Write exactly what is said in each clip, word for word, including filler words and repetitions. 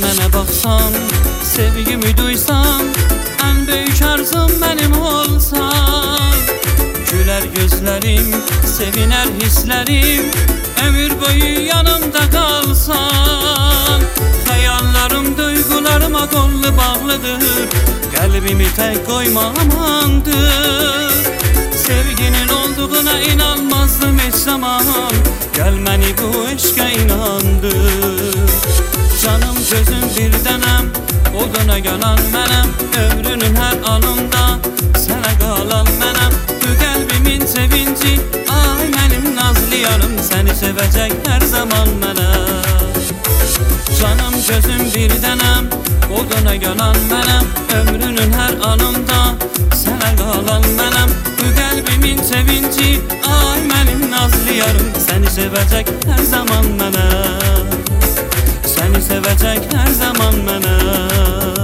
mənə baxsan, sevgimi duysan, ən böyük arzum mənim olsan. Gülər gözlərim, sevinər hisslərim, ömür boyu yanımda qalsan. Xəyallarım, duygularıma qollu bağlıdır, qəlbimi tək qoyma amandır. Sevginin olduğuna inanmazdım heç zaman, gəl məni bu eşqə inandır. Canım gözüm bir dənəm, oduna yanan mənəm, ömrünün hər anında sənə qalan mənəm. Bu qəlbimin sevinci, ay mənim nazlı yarım, səni sevəcək hər zaman mənəm. Canım gözüm bir dənəm, oduna yanan mənəm, ömrünün hər anında sənə qalan mənəm. Bu qəlbimin sevinci, ay mənim nazlı yarım, səni sevəcək hər zaman mənəm. Səni sevəcək hər zaman mənəm.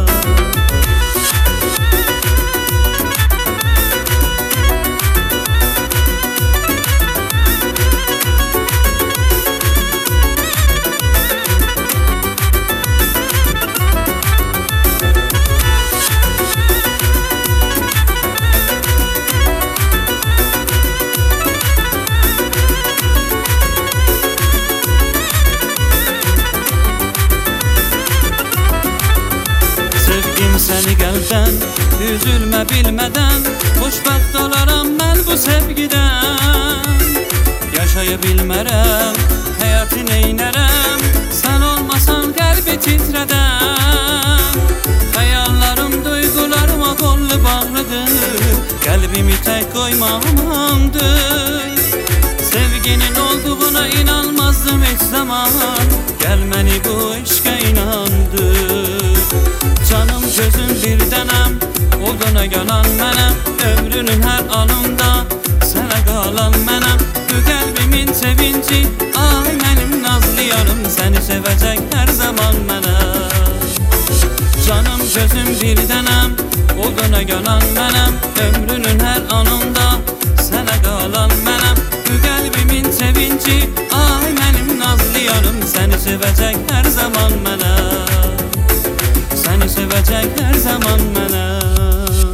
Səni qəlbdən, üzülmə bilmədən, xoşbəxt olaram mən bu sevgidən. Yaşaya bilmərəm, həyatı neynərəm, sən olmasan qəlbi titrədən. Xəyallarım, duygularıma qollu bağlıdır, qəlbimi tək qoyma amandır. Sevginin olduğuna inanmazdım heç zaman, gəl məni bu eşqə inandır. Canım gözüm bir dənəm, oduna yanan mənəm, ömrünün hər anında sənə qalan mənəm. Bu qəlbimin sevinci, ay mənim nazlı yarım, səni sevəcək hər zaman mənəm. Canım gözüm bir dənəm, oduna yanan mənəm, ömrünün hər anında sənə qalan mənəm. Bu qəlbimin sevinci, ay mənim nazlı yarım, səni sevəcək hər zaman mənəm. Səni sevəcək hər zaman mənəm.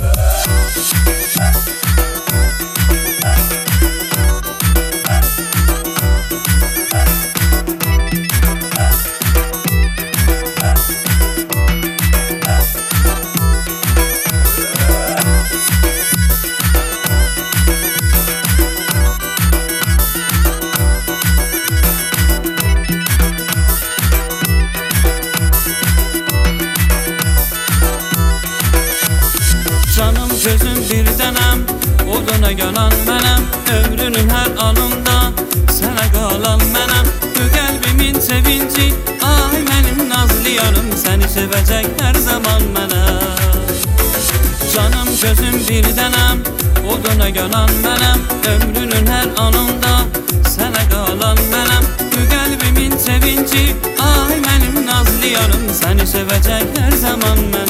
Canım gözüm bir dənəm, oduna yanan mənəm, ömrünün hər anında sənə qalan mənəm. Bu qəlbimin sevinci, ay mənim nazlı yarım, səni sevəcək hər zaman mənəm. Canım gözüm bir dənəm, oduna yanan mənəm, ömrünün hər anında sənə qalan mənəm. Bu qəlbimin sevinci, ay mənim nazlı yarım, səni sevəcək hər zaman mənəm.